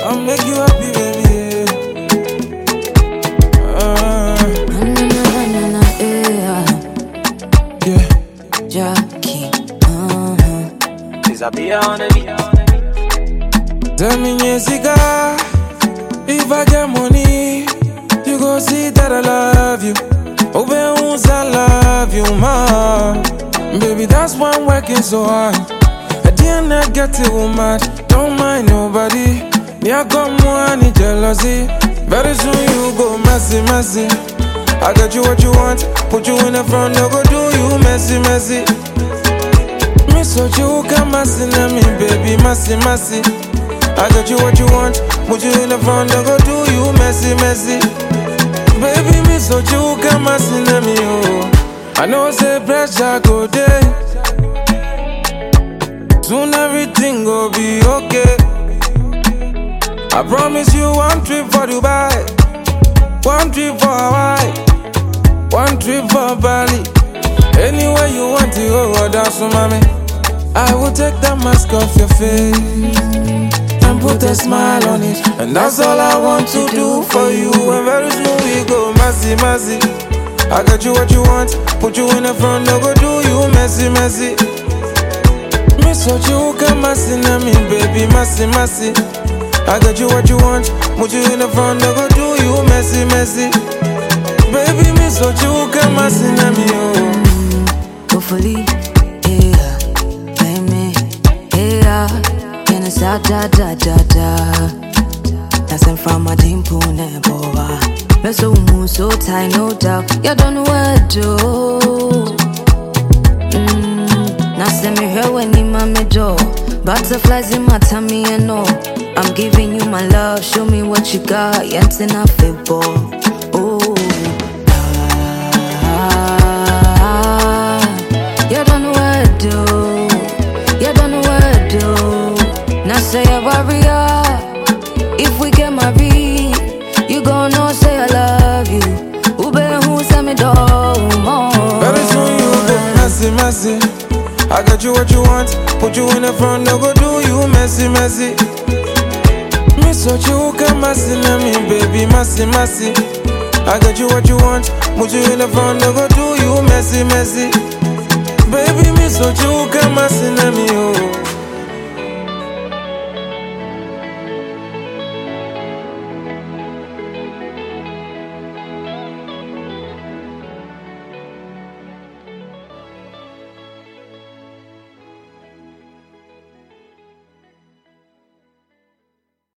I'll make you happy, baby. Yeah. Jackie, Disappear on the beat. Tell me, Jessica, if I get money, you gon' see that I love you. Oh, baby, I love you, ma. Baby, that's why I'm working so hard. I didn't get it, woman. Don't mind nobody. Me, I got money, jealousy. Very soon you go messy, messy. I got you what you want, put you in the front, no go do you messy, messy. Me so you can messy, me baby, messy, messy. I got you what you want, put you in the front, no go do you messy, messy. Baby, me so you can messy, me oh. I know say pressure go day. Soon everything go be okay. I promise you one trip for Dubai, one trip for Hawaii, one trip for Bali. Anywhere you want to go, dance with mommy. I will take the mask off your face and put a smile on it, and that's all I want to do for you. And very soon we go messy, messy. I got you what you want, put you in the front, no go do you messy, messy. Me so you can messy, me baby, messy, messy. I got you what you want, put you in the front, no go do you messy, messy. Baby, me so you can messy, me oh. hopefully, yeah, baby, yeah. Can I start da da da da? That's in from my dimple never. We're so move so tight, no doubt. You don't know what to do. Now send me here when in my middle. Butterflies in my tummy and all. I'm giving you my love, show me what you got. Yet in a favor. Oh, you don't know what to do. You don't know what to do. Now say a warrior. If we get married, you gon' know say I love you. Ube who send me do more. Very soon you go messy, messy. I got you what you want, put you in the front, no go do you messy, messy. Me so you can messy, me baby, messy, messy. I got you what you want, put you in the front, no go do you messy, messy. Baby, me so you can messy, me oh.